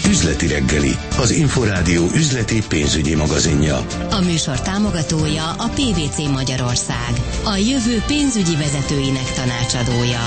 Üzleti reggeli, az Inforádió üzleti pénzügyi magazinja. A műsor támogatója a PVC Magyarország, a jövő pénzügyi vezetőinek tanácsadója.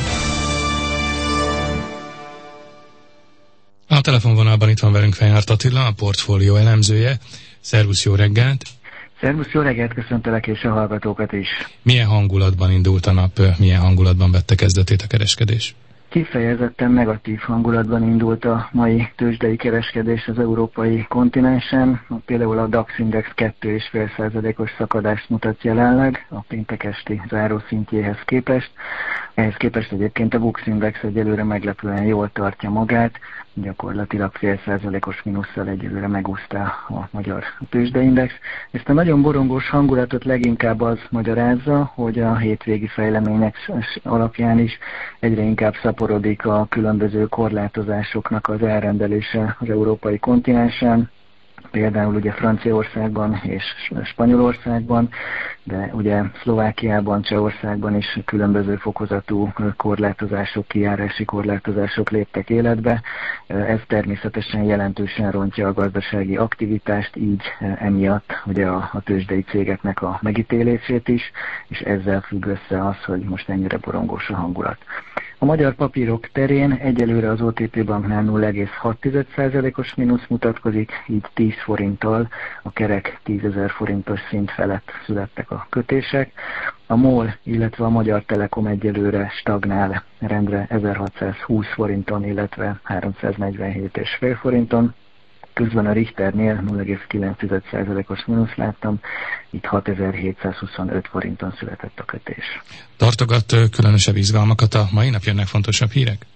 A telefonvonalban itt van velünk Fejhárt Attila, a portfólió elemzője. Szervusz, jó reggelt! Szervusz, jó reggelt, köszöntelek és a hallgatókat is. Milyen hangulatban indult a nap, milyen hangulatban vette kezdetét a kereskedés? Kifejezetten negatív hangulatban indult a mai tőzsdei kereskedés az európai kontinensen. Például a DAX Index 2,5%-os szakadást mutat jelenleg a péntek esti zárószintjéhez képest. Ehhez képest egyébként a Bux Index egyelőre meglepően jól tartja magát, gyakorlatilag 0,5%-os mínusszal egyelőre megúszta a magyar tőzsdeindex. Ezt a nagyon borongós hangulatot leginkább az magyarázza, hogy a hétvégi fejlemények alapján is egyre inkább szaporodik a különböző korlátozásoknak az elrendelése az európai kontinensen. Például ugye Franciaországban és Spanyolországban, de ugye Szlovákiában, Csehországban is különböző fokozatú korlátozások, kijárási korlátozások léptek életbe. Ez természetesen jelentősen rontja a gazdasági aktivitást, így emiatt ugye a tőzsdei cégeknek a megítélését is, és ezzel függ össze az, hogy most ennyire borongós a hangulat. A magyar papírok terén egyelőre az OTP banknál 0,6%-os mínusz mutatkozik, így 10 forinttal a kerek 10.000 forintos szint felett születtek a kötések. A MOL, illetve a Magyar Telekom egyelőre stagnál rendre 1620 forinton, illetve 347,5 forinton. Közben a Richternél 0,9%-os mínusz láttam, itt 6725 forinton született a kötés. Tartogat különösebb izgalmakat a mai nap, jönnek fontosabb hírek?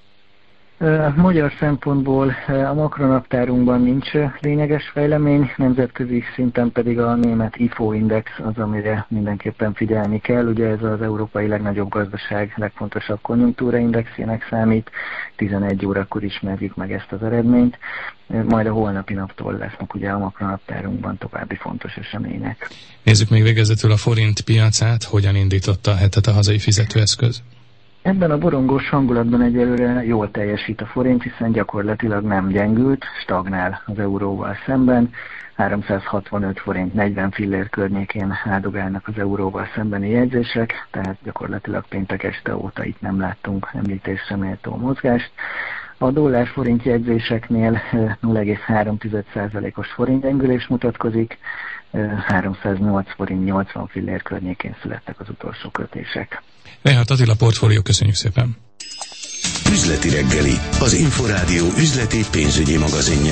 Magyar szempontból a makronaptárunkban nincs lényeges fejlemény, nemzetközi szinten pedig a német IFO Index az, amire mindenképpen figyelni kell. Ugye ez az európai legnagyobb gazdaság legfontosabb konjunktúraindexének számít, 11 órakor ismerjük meg ezt az eredményt, majd a holnapi naptól lesznek ugye a makronaptárunkban további fontos események. Nézzük még végezetül a forint piacát, hogyan indította a hetet a hazai fizetőeszköz? Ebben a borongós hangulatban egyelőre jól teljesít a forint, hiszen gyakorlatilag nem gyengült, stagnál az euróval szemben. 365 forint 40 fillér környékén áldogálnak az euróval szembeni jegyzések, tehát gyakorlatilag péntek este óta itt nem láttunk említésre méltó mozgást. A dollár-forint jegyzéseknél 0,3%-os forintgyengülés mutatkozik, 308 forint 80 fillér környékén születtek az utolsó kötések. Fejhárt Attila, portfólió, köszönjük szépen! Üzleti reggeli, az Inforádió üzleti pénzügyi magazinja.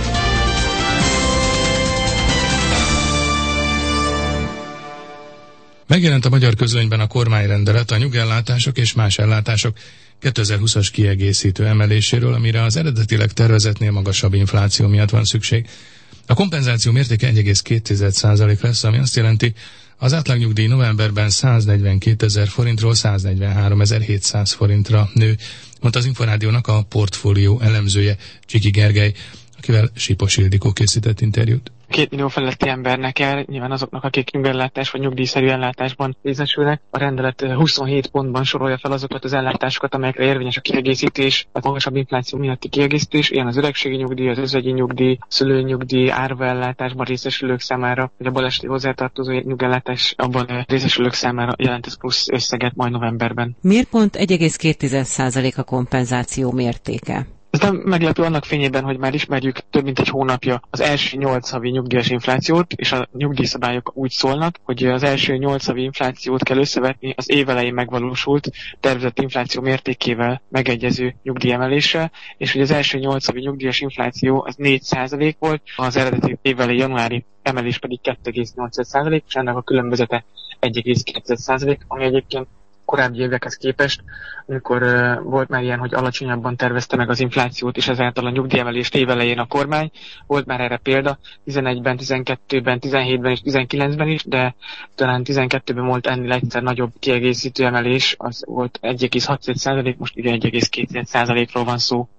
Megjelent a magyar közlönyben a kormányrendelet a nyugellátások és más ellátások 2020-as kiegészítő emeléséről, amire az eredetileg tervezetnél magasabb infláció miatt van szükség. A kompenzáció mértéke 1,2% lesz, ami azt jelenti, az átlagnyugdíj novemberben 142 000 forintról 143 700 forintra nő, mondta az Inforádiónak a portfólió elemzője, Csiki Gergely, akivel Sipos Ildikó készített interjút. 2 millió feletti embernek kell, nyilván azoknak, akik nyugellátás vagy nyugdíjszerű ellátásban részesülnek. A rendelet 27 pontban sorolja fel azokat az ellátásokat, amelyekre érvényes a kiegészítés, a magasabb infláció miatti kiegészítés, ilyen az öregségi nyugdíj, az özvegyi nyugdíj, szülői nyugdíj, árvaellátásban részesülők számára, vagy a baleseti hozzátartozó nyugellátás abban részesülők számára jelent ez plusz összeget majd novemberben. Miért pont 1,2% a kompenzáció mértéke? Ez nem meglepő annak fényében, hogy már ismerjük több mint egy hónapja az első 8 havi nyugdíjas inflációt, és a nyugdíjszabályok úgy szólnak, hogy az első 8 havi inflációt kell összevetni az év elején megvalósult tervezett infláció mértékével megegyező nyugdíjemeléssel, és hogy az első 8 havi nyugdíjas infláció az 4% volt, az eredeti év elejé januári emelés pedig 2,8%, és ennek a különbözete 1,2%, ami egyébként korábbi évekhez képest, amikor volt már ilyen, hogy alacsonyabban tervezte meg az inflációt, és ezáltal a nyugdíjemelést évelején a kormány. Volt már erre példa, 11-ben, 12-ben, 17-ben és 19-ben is, de talán 12-ben volt ennél egyszer nagyobb kiegészítő emelés, az volt 1,6%, most ugye 1,2%-ról van szó.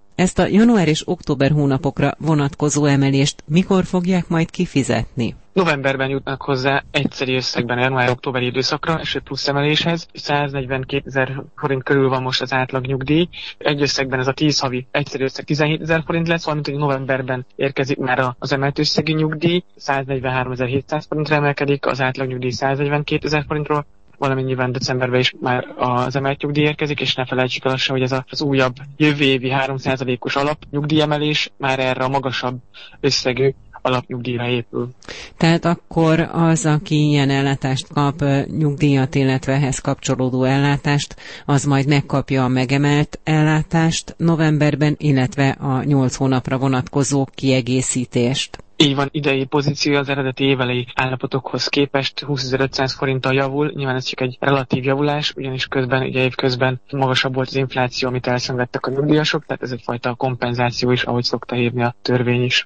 Ezt a január és október hónapokra vonatkozó emelést mikor fogják majd kifizetni? Novemberben jutnak hozzá egyszeri összegben a január-októberi időszakra, és egy plusz emeléshez. 142 000 forint körül van most az átlag nyugdíj. Egy összegben ez a 10 havi egyszeri összeg 17 000 forint lesz, valamint hogy novemberben érkezik már az emelt összegű nyugdíj. 143 700 forintra emelkedik, az átlag nyugdíj 142 000 forintról, valamint nyilván decemberben is már az emelt nyugdíj érkezik, és ne felejtsük el azt, hogy ez az újabb jövő évi 3%-os alapnyugdíjemelés már erre a magasabb összegű alapnyugdíjra épül. Tehát akkor az, aki ilyen ellátást kap, nyugdíjat, illetve ehhez kapcsolódó ellátást, az majd megkapja a megemelt ellátást novemberben, illetve a 8 hónapra vonatkozó kiegészítést. Így van, idei pozíciója az eredeti évelei állapotokhoz képest 20.500 forinttal javul, nyilván ez csak egy relatív javulás, ugyanis évközben magasabb volt az infláció, amit elszenvedtek a nyugdíjasok, tehát ez egyfajta kompenzáció is, ahogy szokta hívni a törvény is.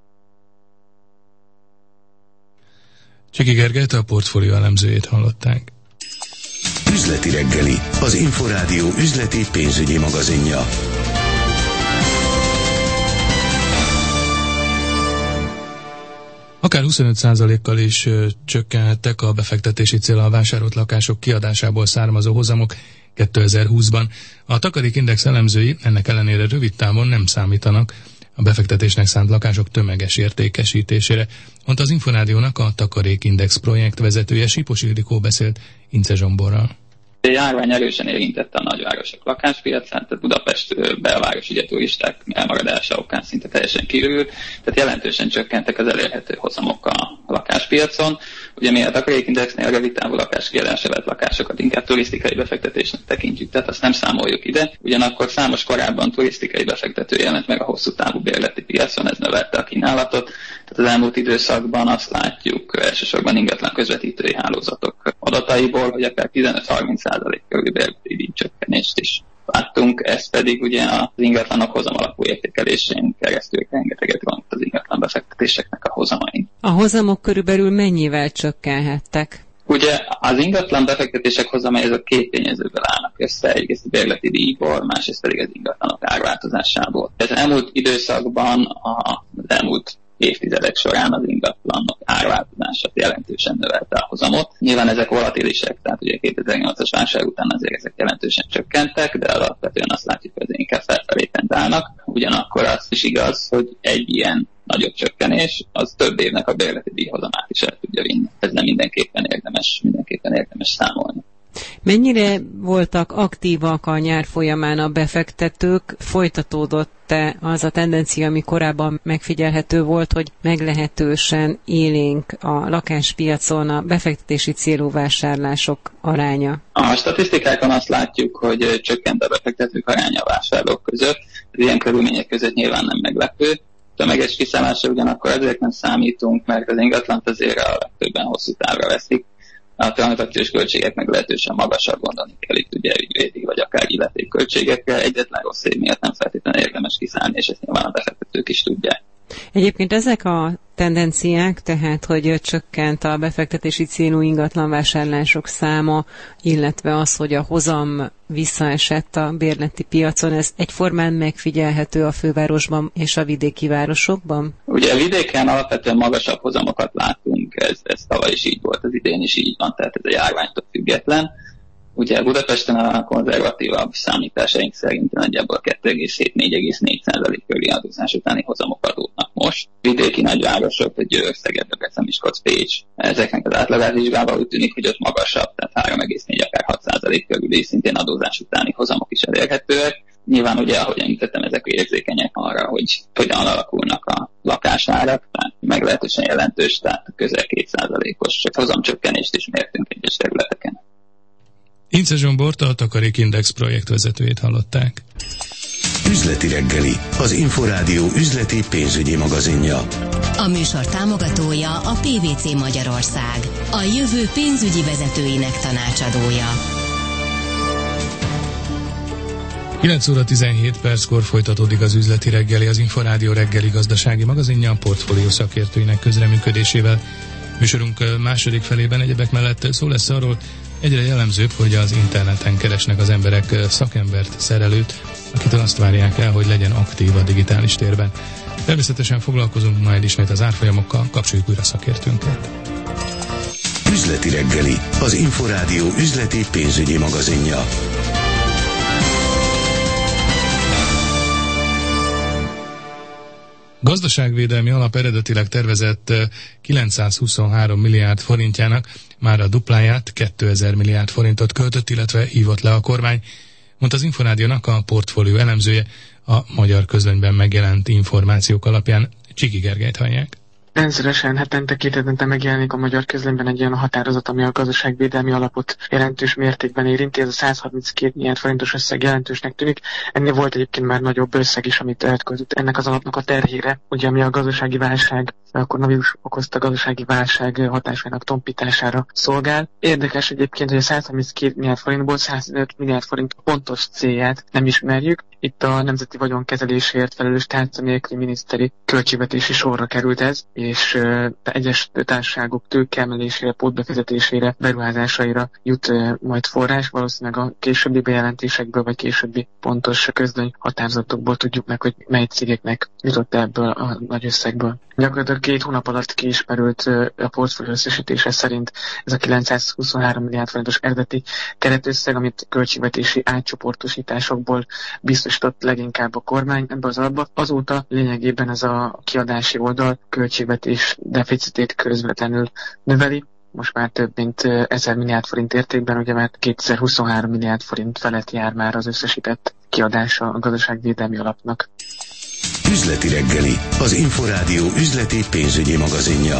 Csiki Gergelyt, a Portfólió elemzőjét hallották. Üzleti reggeli, az Inforádió üzleti pénzügyi magazinja. Akár 25%-kal is csökkenhettek a befektetési céllal vásárolt lakások kiadásából származó hozamok 2020-ban. A Takarékindex elemzői ennek ellenére rövid távon nem számítanak a befektetésnek szánt lakások tömeges értékesítésére, mondta az Inforádiónak a Takarékindex projekt vezetője. Sipos Ildikó beszélt Ince Zsomborral. A járvány erősen érintette a nagyvárosok lakáspiacát, tehát Budapest belváros ugye turisták elmaradása okán szinte teljesen kiürült, tehát jelentősen csökkentek az elérhető hozamok a lakáspiacon. Ugye mi a Takarékindexnél a rövid távú lakáskiadásra vett lakásokat inkább turisztikai befektetésnek tekintjük, tehát azt nem számoljuk ide. Ugyanakkor számos korábban turisztikai befektető jelent meg a hosszú távú bérleti piacon, ez növelte a kínálatot. Tehát az elmúlt időszakban azt látjuk elsősorban ingatlan közvetítői hálózatok adataiból, hogy akár 15-30% körül bérleti díjcsökkenést is láttunk, ez pedig ugye az ingatlanok hozam alapú értékelésén keresztül rengeteget ront az ingatlan befektetéseknek a hozamain. A hozamok körülbelül mennyivel csökkenhettek? Ugye az ingatlan befektetések hozamai ezek két tényezőből állnak össze, egyrészt a bérleti díjból, másrészt pedig az ingatlanok árváltozásából. Az elmúlt időszakban, az elmúlt évtizedek során az ingatlanok árváltozását jelentősen növelte a hozamot. Nyilván ezek volatilisek, tehát ugye 2008-as válság után azért ezek jelentősen csökkentek, de alapvetően azt látjuk, hogy inkább felfelé tendálnak. Ugyanakkor az is igaz, hogy egy ilyen nagyobb csökkenés, az több évnek a bérleti díjhozamát is el tudja vinni. Ez nem mindenképpen érdemes számolni. Mennyire voltak aktívak a nyár folyamán a befektetők? Folytatódott-e az a tendencia, ami korábban megfigyelhető volt, hogy meglehetősen élénk a lakáspiacon a befektetési célú vásárlások aránya? A statisztikákon azt látjuk, hogy csökkent a befektetők aránya a vásárlók között. Ilyen körülmények között nyilván nem meglepő. Tömeges kiszállásra ugyanakkor ezért nem számítunk, mert az ingatlant azért a legtöbben hosszú távra veszik. A tranzakciós költségek meglehetősen magasabb, gondolni kell itt ugye ügyvédi vagy akár illetékköltségekkel. Egyetlen rossz év miatt nem feltétlenül érdemes kiszállni, és ezt nyilván a befektetők is tudják. Egyébként ezek a tendenciák, tehát hogy csökkent a befektetési célú ingatlanvásárlások száma, illetve az, hogy a hozam visszaesett a bérleti piacon, ez egyformán megfigyelhető a fővárosban és a vidéki városokban? Ugye a vidéken alapvetően magasabb hozamokat látunk, ez tavaly is így volt, az idén is így van, tehát ez a járványtól független. Ugye Budapesten a konzervatívabb számításaink szerint nagyjából 2,7-4,4% körüli adózás utáni hozamok adódnak most. Vidéki nagyvárosok, egy Győr, Szeged, Miskolc, Pécs, ezeknek az átlagát vizsgálva úgy tűnik, hogy ott magasabb, tehát 3,4 akár 6% körüli szintén adózás utáni hozamok is elérhetőek. Nyilván ugye, ahogy említettem, ezek érzékenyek arra, hogy hogyan alakulnak a lakásárak, tehát meglehetősen jelentős, tehát közel 2%-os hozamcsökkenést is mértünk egyes területeken. Ince Zsombort, a Takarékindex projektvezetőjét hallották. Üzleti reggeli, az Inforádió üzleti pénzügyi magazinja. A műsor támogatója a PVC Magyarország, a jövő pénzügyi vezetőinek tanácsadója. 9 óra 17 perckor folytatódik az üzleti reggeli, az Inforádió reggeli gazdasági magazinja a Portfólió szakértőinek közreműködésével. Műsorunk második felében egyebek mellett szó lesz arról, Egyre jellemzőbb, hogy az interneten keresnek az emberek szakembert, szerelőt, akitől azt várják el, hogy legyen aktív a digitális térben. Természetesen foglalkozunk majd ismét az árfolyamokkal, kapcsoljuk újra szakértőnket. Üzleti reggeli, az Inforádió üzleti pénzügyi magazinja. Gazdaságvédelmi alap eredetileg tervezett 923 milliárd forintjának már a dupláját, 2000 milliárd forintot költött, illetve hívott le a kormány, mondta az Inforádiónak a portfólió elemzője a Magyar Közlönyben megjelent információk alapján. Csiki Gergelyt hallják. Rendszeresen, hetente, 2 hetente megjelenik a Magyar Közlönyben egy olyan határozat, ami a gazdaságvédelmi alapot jelentős mértékben érinti. Ez a 132 milliárd forintos összeg jelentősnek tűnik. Ennél volt egyébként már nagyobb összeg is, amit elköltött ennek az alapnak a terhére, ugye ami a gazdasági válság, a koronavírus okozta gazdasági válság hatásainak tompítására szolgál. Érdekes egyébként, hogy a 132 milliárd forintból 105 milliárd forint pontos célját nem ismerjük. Itt a nemzeti vagyonkezelésért felelős tárca nélküli miniszteri költségvetési sorra került ez, és egyes társaságok tőkeemelésére, pótbefizetésére, beruházásaira jut majd forrás. Valószínűleg a későbbi bejelentésekből, vagy későbbi pontos közlöny határozatokból tudjuk meg, hogy mely cégeknek jutott ebből a nagy összegből. Gyakorlatilag 2 hónap alatt kiismerült a portfólió összesítése szerint ez a 923 milliárd forintos eredeti keretösszeg, amit költségvetési átcsoportosításokból biztosított leginkább a kormány ebbe az alapba. Azóta lényegében ez a kiadási oldal költségvetés deficitét közvetlenül növeli. Most már több mint 1000 milliárd forint értékben, ugye már 2023 milliárd forint felett jár már az összesített kiadása a gazdaságvédelmi alapnak. Üzleti reggeli, az Inforádió üzleti pénzügyi magazinja.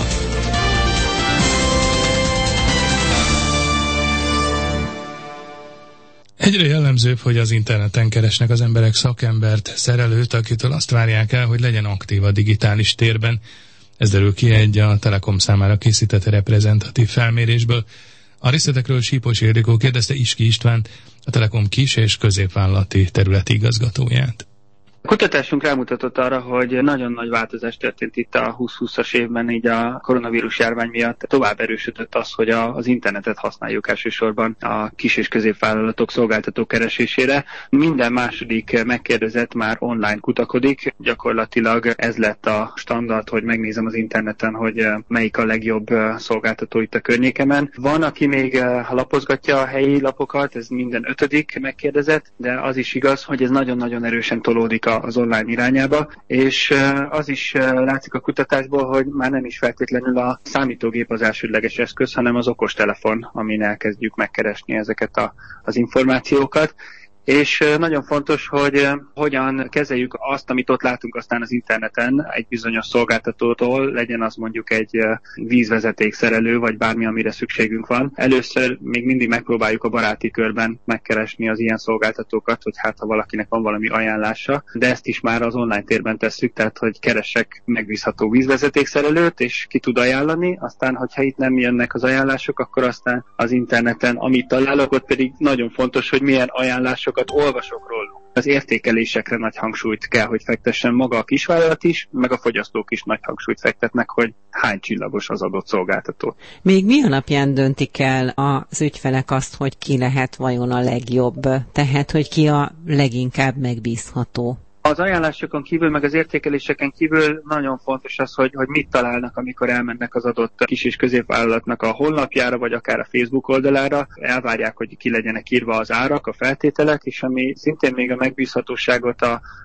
Egyre jellemzőbb, hogy az interneten keresnek az emberek szakembert, szerelőt, akitől azt várják el, hogy legyen aktív a digitális térben. Ez derül ki egy a Telekom számára készített reprezentatív felmérésből. A részletekről Sípos Ildikó kérdezte Iski Istvánt, a Telekom kis- és középvállalati területi igazgatóját. A kutatásunk rámutatott arra, hogy nagyon nagy változás történt itt a 2020-as évben, így a koronavírus járvány miatt tovább erősödött az, hogy az internetet használjuk elsősorban a kis- és középvállalatok szolgáltatók keresésére. Minden második megkérdezett már online kutakodik, gyakorlatilag ez lett a standard, hogy megnézem az interneten, hogy melyik a legjobb szolgáltató itt a környékemen. Van, aki még lapozgatja a helyi lapokat, ez minden 5. megkérdezett, de az is igaz, hogy ez nagyon-nagyon erősen tolódik az online irányába, és az is látszik a kutatásból, hogy már nem is feltétlenül a számítógép az elsődleges eszköz, hanem az okostelefon, amin elkezdjük megkeresni ezeket az információkat. És nagyon fontos, hogy hogyan kezeljük azt, amit ott látunk aztán az interneten egy bizonyos szolgáltatótól, legyen az mondjuk egy vízvezetékszerelő, vagy bármi, amire szükségünk van. Először még mindig megpróbáljuk a baráti körben megkeresni az ilyen szolgáltatókat, hogy hát ha valakinek van valami ajánlása, de ezt is már az online térben tesszük, tehát hogy keressek megbízható vízvezetékszerelőt, és ki tud ajánlani, aztán hogyha itt nem jönnek az ajánlások, akkor aztán az interneten, amit találok, ott pedig nagyon fontos, hogy milyen ajánlások olvasok róluk. Az értékelésekre nagy hangsúlyt kell, hogy fektessen maga a kisvállalat is, meg a fogyasztók is nagy hangsúlyt fektetnek, hogy hány csillagos az adott szolgáltató. Még mi alapján döntik el az ügyfelek azt, hogy ki lehet vajon a legjobb, tehát hogy ki a leginkább megbízható? Az ajánlásokon kívül, meg az értékeléseken kívül nagyon fontos az, hogy mit találnak, amikor elmennek az adott kis- és középvállalatnak a honlapjára, vagy akár a Facebook oldalára. Elvárják, hogy ki legyenek írva az árak, a feltételek, és ami szintén még a megbízhatóságot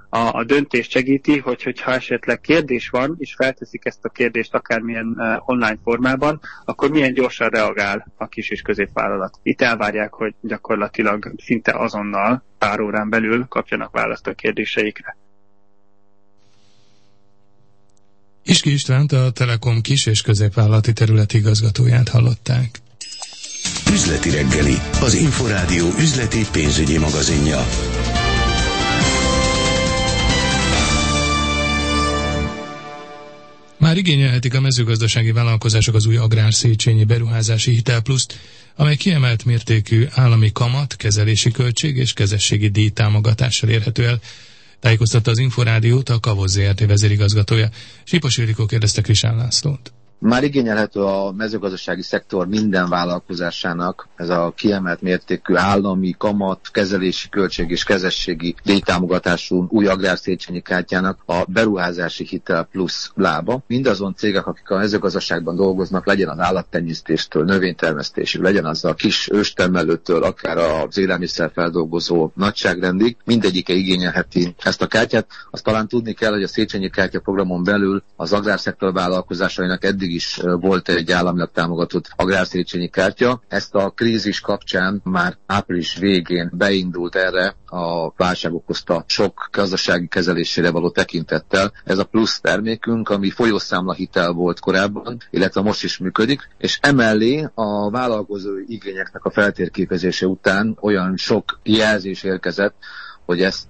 a döntést segíti, hogyha esetleg kérdés van, és felteszik ezt a kérdést akármilyen online formában, akkor milyen gyorsan reagál a kis- és középvállalat. Itt elvárják, hogy gyakorlatilag szinte azonnal, pár órán belül kapjanak választ a kérdéseikre. Iski Istvánt, a Telekom kis- és középvállalati területi igazgatóját hallották. Üzleti reggeli, az Inforádió üzleti pénzügyi magazinja. Már igényelhetik a mezőgazdasági vállalkozások az új Agrár-Széchenyi beruházási hitelpluszt, amely kiemelt mértékű állami kamat, kezelési költség és kezességi díj támogatással érhető el. Tájékoztatta az Inforádiót a Kavoz Zrt. Vezérigazgatója. Sípos Ildikó kérdezte Krisán Lászlót. Már igényelhető a mezőgazdasági szektor minden vállalkozásának ez a kiemelt mértékű állami kamat, kezelési költség és kezességi díjtámogatású új agrárszéchenyi kártyának a beruházási hitel plusz lába. Mindazon cégek, akik a mezőgazdaságban dolgoznak, legyen az állattenyésztéstől, növénytermesztésig, legyen az a kis őstermelőtől, akár az élelmiszerfeldolgozó nagyságrendig, mindegyike igényelheti ezt a kártyát. Azt talán tudni kell, hogy a Széchenyi kártya programon belül az agrárszektor vállalkozásainak eddig is volt egy államilag támogatott agrárszéchenyi kártya. Ezt a krízis kapcsán már április végén beindult erre a válság okozta sok gazdasági kezelésére való tekintettel. Ez a plusz termékünk, ami folyószámla hitel volt korábban, illetve most is működik, és emellé a vállalkozói igényeknek a feltérképezése után olyan sok jelzés érkezett, hogy ezt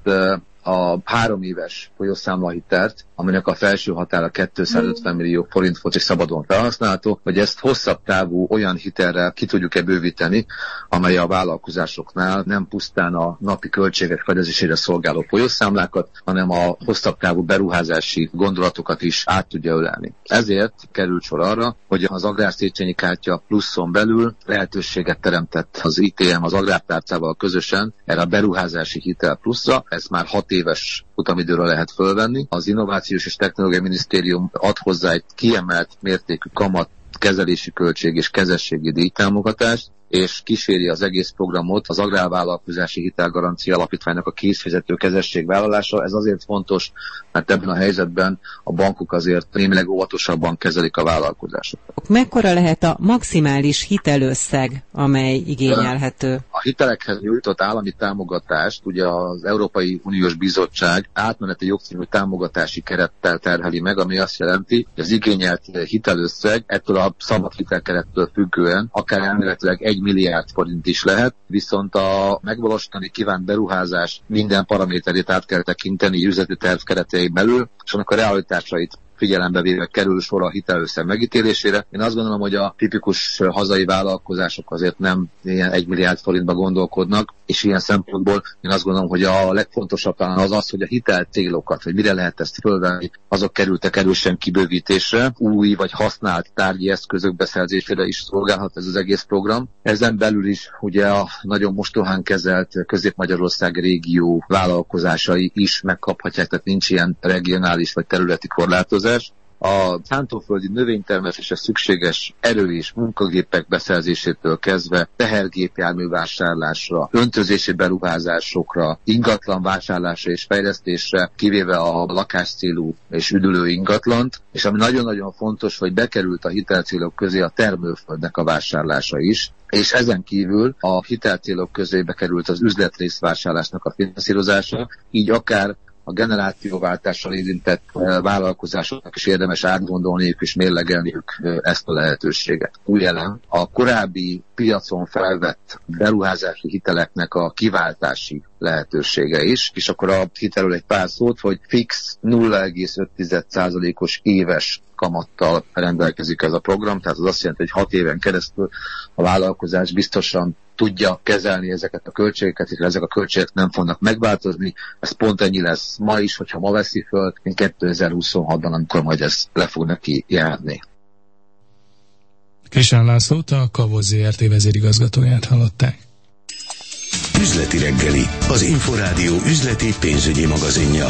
a 3 éves folyószámlahitelt, aminek a felső határa 250 millió forint volt és szabadon felhasználható, hogy ezt hosszabb távú olyan hitelrel ki tudjuk-e bővíteni, amely a vállalkozásoknál nem pusztán a napi költségek fedezésére szolgáló folyószámlákat, hanem a hosszabb távú beruházási gondolatokat is át tudja ölelni. Ezért került sor arra, hogy az agrárszéchenyi kártya pluszon belül lehetőséget teremtett az ITM az agrártárcával közösen erre a beruházási hitel pluszra. Ez már 6 éves futamidőre lehet fölvenni. Az Innovációs és Technológiai Minisztérium ad hozzá egy kiemelt mértékű kamat, kezelési költség és kezességi díjtámogatást, és kíséri az egész programot az Agrárvállalkozási Hitelgarancia Alapítványnak a készfizető kezességvállalása. Ez azért fontos, mert ebben a helyzetben a bankok azért némileg óvatosabban kezelik a vállalkozásokat. Mekkora lehet a maximális hitelösszeg, amely igényelhető? A hitelekhez nyújtott állami támogatást ugye az Európai Uniós Bizottság átmeneti jogszabályú támogatási kerettel terheli meg, ami azt jelenti, hogy az igényelt hitelösszeg ettől a szabad hitelkerettől függően akár elméletileg 1 milliárd forint is lehet, viszont a megvalósítani kívánt beruházás minden paraméterét át kell tekinteni üzleti terv keretein belül, és annak a realitásait figyelembe véve kerül sor a hitelösszeg megítélésére. Én azt gondolom, hogy a tipikus hazai vállalkozások azért nem ilyen 1 milliárd forintba gondolkodnak, és ilyen szempontból én azt gondolom, hogy a legfontosabb talán az, hogy a hitel célokat, hogy mire lehet ezt fölvenni, azok kerültek erősen kibővítésre. Új vagy használt tárgyi eszközök beszerzésére is szolgálhat ez az egész program. Ezen belül is ugye a nagyon mostohán kezelt Közép-Magyarország régió vállalkozásai is megkaphatják, tehát nincs ilyen regionális vagy területi korlátozás. A szántóföldi növénytermesztésre szükséges erő- és munkagépek beszerzésétől kezdve tehergépjármű vásárlásra, öntözési beruházásokra, ingatlan vásárlásra és fejlesztésre, kivéve a lakáscélú és üdülő ingatlant, és ami nagyon-nagyon fontos, hogy bekerült a hitelcélok közé a termőföldnek a vásárlása is, és ezen kívül a hitelcélok közé bekerült az üzletrészvásárlásnak a finanszírozása, így akár a generációváltással érintett vállalkozásoknak is érdemes átgondolniuk és mérlegelniük ezt a lehetőséget. Új elem, a korábbi piacon felvett beruházási hiteleknek a kiváltási lehetősége is, és akkor a hitelről egy pár szót, hogy fix 0,5%-os éves kamattal rendelkezik ez a program, tehát az azt jelenti, hogy 6 éven keresztül a vállalkozás biztosan tudja kezelni ezeket a költségeket, és ezek a költségek nem fognak megváltozni. Ez pont ennyi lesz ma is, hogyha ma veszi föl, mint 2026-ban, amikor majd ez le fog neki járni. Krisán Lászlót, a Kavoz ZRT vezérigazgatóját hallották. Üzleti reggeli, az Inforádió üzleti pénzügyi magazinja.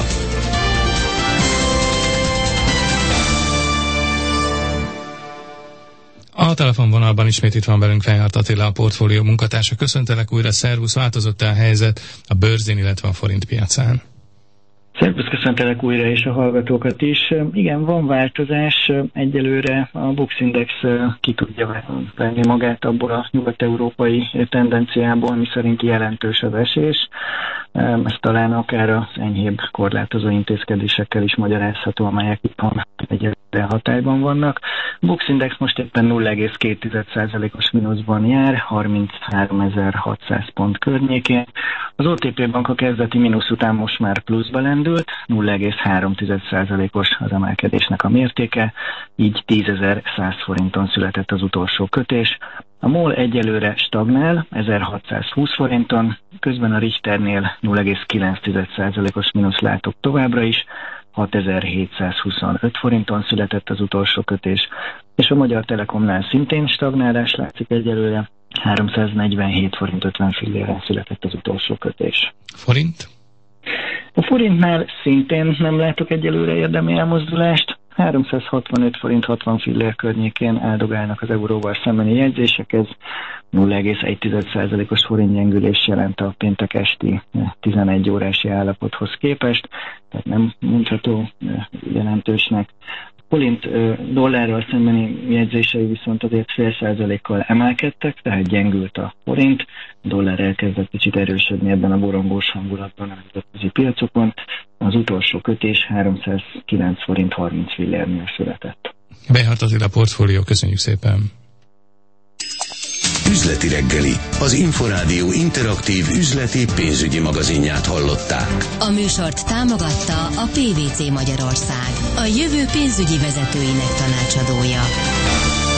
A telefonvonalban ismét itt van velünk Fenjárt Attila, a portfólió munkatársa. Köszöntelek újra, szervusz, változott a helyzet a bőrzén, illetve a forint piacán? Szervusz, köszöntelek újra és a hallgatókat is. Igen, van változás. Egyelőre a Bux Index ki tudja venni magát abból a nyugat-európai tendenciából, ami szerint jelentős az esés. Ez talán akár az enyhébb korlátozó intézkedésekkel is magyarázható, amelyek itthon egyelőre hatályban vannak. Bux Index most éppen 0,2%-os mínuszban jár, 33.600 pont környékén. Az OTP Bank a kezdeti mínusz után most már pluszba lendült, 0,3%-os az emelkedésnek a mértéke, így 10.100 forinton született az utolsó kötés. A MOL egyelőre stagnál, 1620 forinton, közben a Richternél 0,9%-os mínusz látok továbbra is, 6725 forinton született az utolsó kötés. És a Magyar Telekomnál szintén stagnálás látszik egyelőre, 347 forint 50 filléren született az utolsó kötés. Forint? A forintnál szintén nem látok egyelőre érdemi elmozdulást, 365 forint 60 fillér környékén áldogálnak az euróval szembeni jegyzések, ez 0,1%-os forintgyengülés jelent a péntek esti 11 órási állapothoz képest, tehát nem mondható jelentősnek. Forint dollárral szembeni jegyzései viszont azért 0,5%-kal emelkedtek, tehát gyengült a forint. A dollár elkezdett kicsit erősödni ebben a borongós hangulatban a nemzetközi piacokon. Az utolsó kötés 309 forint 30 fillérnél született. Behat Attila Portfólió, köszönjük szépen! Üzleti reggeli, az Inforádió interaktív üzleti pénzügyi magazinját hallották. A műsort támogatta a PVC Magyarország, a jövő pénzügyi vezetőinek tanácsadója.